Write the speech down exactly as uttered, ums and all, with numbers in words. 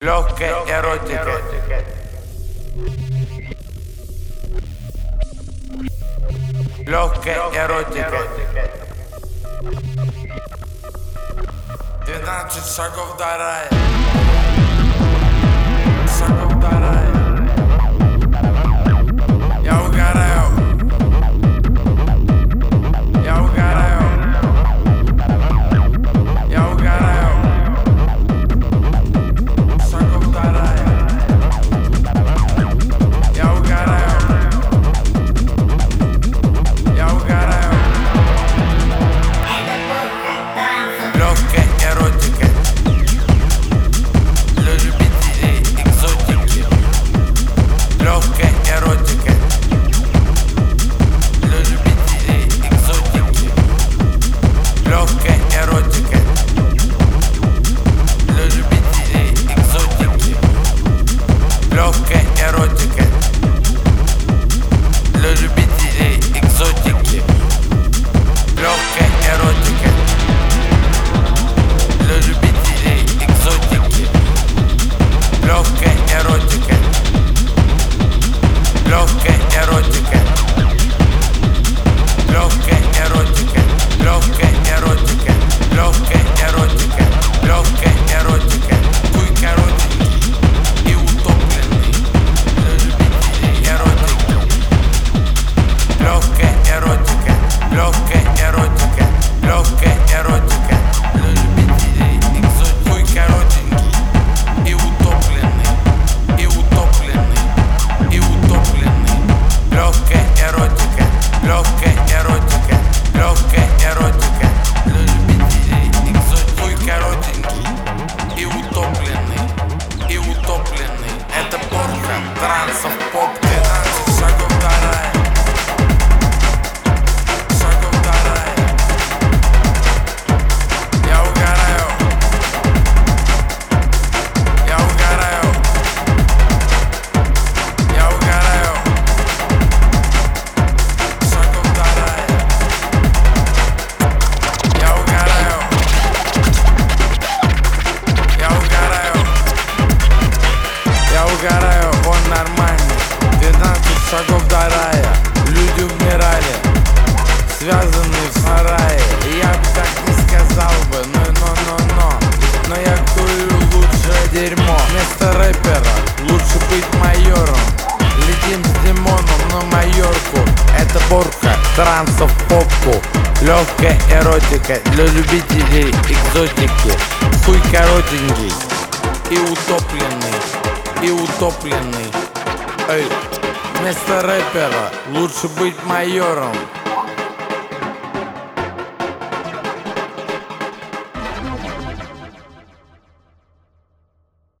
Легкая эротика. Легкая эротика. Двенадцать шагов до рая. Шагов до рая. Я угораю. Я угораю. Я угораю. Шагов до рая. Я угораю. Я угораю. Легкая эротика. Для любителей экзотики. Легкая эротика. Для любителей экзотики. Легкая эротика. Для любителей экзотики. Легкая эротика. Для любителей экзотики. Легкая эротика. Для любителей экзотики. Легкая эротика. Легкая эротика. Легкая эротика. Легкая эротика. Легкая эротика. Легкая эротика. Хуй коротенький и утопленный. Для любителей эротики. Легкая эротика. Легкая эротика. Легкая эротика. Для любителей экзотики. Хуй коротенький и утопленный. И утопленный. И утопленный. Легкая эротика. Легкая эротика. Легкая эротика. Для любителей экзотики. Хуй коротенький и утопленный. И утопленный. Это порка, трансов, поп. Двенадцать шагов до рая. Шагов до рая. Я угораю. Я угораю. Я угораю. Шагов до рая. Я угораю. Я угораю. Я угораю, он нормальный. Двенадцать шагов до рая. Люди умирали, связанные в сарае. Я бы так не сказал бы, но, но, но, но Но я курю лучше дерьмо. Вместо рэпера лучше быть майором. Летим с Димоном на Майорку. Это порка, трансов, попку. Легкая эротика для любителей экзотики. Хуй коротенький и утопленный. И утопленный. Эй, вместо рэпера лучше быть майором.